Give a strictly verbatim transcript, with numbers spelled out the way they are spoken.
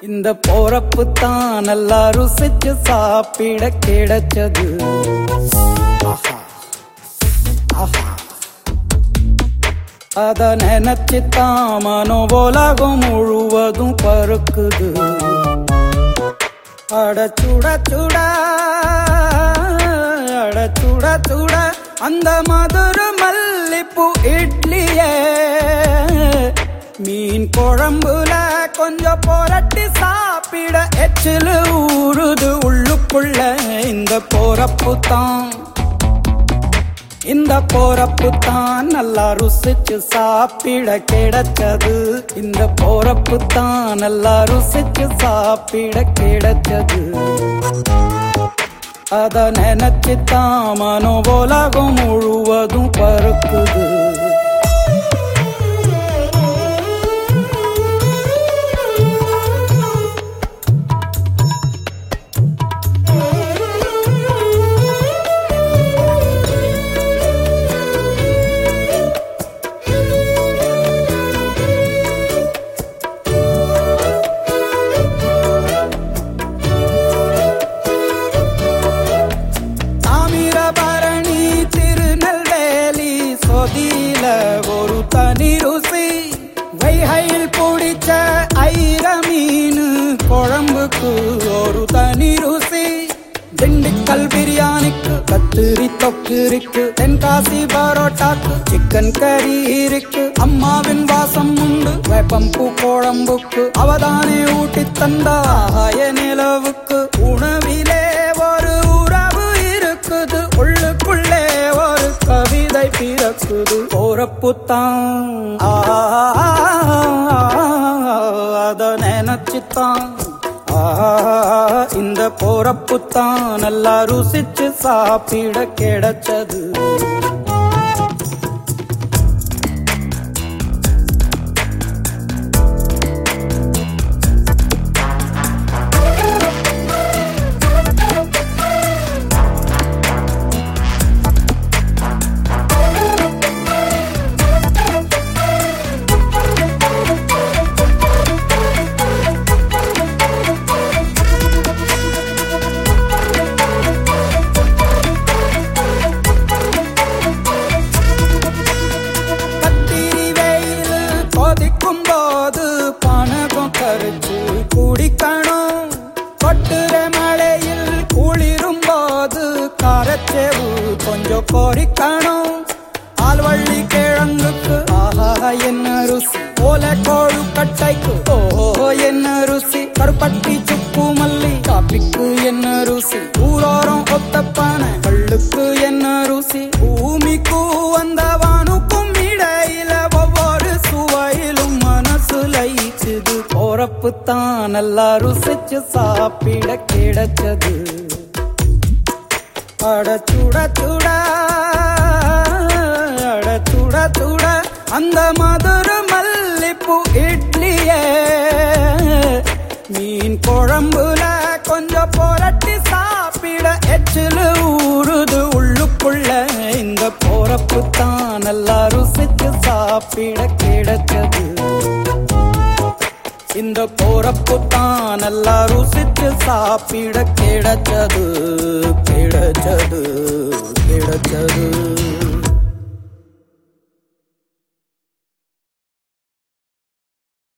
இந்த போறப்பு தான் நல்லா ருசிச்சு சாப்பிட கிடைச்சது. அத நினைச்சுத்தான் மனோ உலகம் முழுவதும் பருக்குது. அட சுட சுட அட சுட சுட அந்த மதுர மல்லிப்பூ இட்லியே மீன் குழம்புல கொஞ்சம் புரட்டி சாப்பிட எச்சில் ஊறுது உள்ளுக்குள்ள. இந்த போறப்பு தான் இந்த போறப்பு தான் நல்லா ருசிச்சு சாப்பிட கிடைச்சது. இந்த போறப்பு தான் நல்லா ருசிச்சு சாப்பிட கிடைச்சது. அத நினைச்சுத்தான் மனோ உலகம் முழுவதும் பருக்குது. ஒரு தனி ருசி வைகையில் பிடிச்ச ஐர மீன் குழம்புக்கு ஒரு தனி ருசி. திண்டுக்கல் பிரியாணிக்கு கத்திரி தொக்கு இருக்கு. தென்காசி பரோட்டாக்கு சிக்கன் கறி இருக்கு. அம்மாவின் வாசம் உண்டு வேப்பம்பூ குழம்புக்கு. அவதானே ஊட்டி தந்தாய நிலவுக்கு. உணவிலே ஒரு உறவு இருக்குது. உள்ளுக்குள்ளே ஒரு கவிதை பிறக்குது. போறப்பு தான் அத நினைச்சுத்தான் இந்த போறப்பு தான் நல்லா ருசிச்சு சாப்பிட கிடைச்சது. கரைச்சு குடிக்கணும். கொட்டுற மழையில் குளிரும் போது காரச்சேவு கொஞ்சம் பொறிக்கணும். ஆல்வள்ளி கிழங்குக்கு ஆஹா என்ன ருசி. ஓலை கோழு கட்டைக்கு ஓ என்ன ருசி. கருப்பட்டி சுப்பு மல்லி காப்பிக்கு என்ன ருசி. ஊரோரம் ஒத்தப்பான கள்ளுக்கு என்ன ருசி. பூமிக்கு வந்தவானுக்கும் இடையில ஒவ்வொரு சுவையிலும் மனசு லயிச்சுது. போறப்பு தான் நல்லா ருசிச்சு சாப்பிட கிடைச்சது. அட சுட சுட அட சுட சுட அந்த மதுர மல்லிப்பூ இட்லியே மீன் குழம்புல கொஞ்சம் புரட்டி சாப்பிட எச்சில் ஊறுது உள்ளுக்குள்ள. இந்த போறப்பு தான் நல்லா ருசிச்சு சாப்பிட கிடைச்சது. இந்த போறப்பு தான் நல்லா ருசிச்சு சாப்பிட கிடைச்சது கிடைச்சது கிடைச்சது.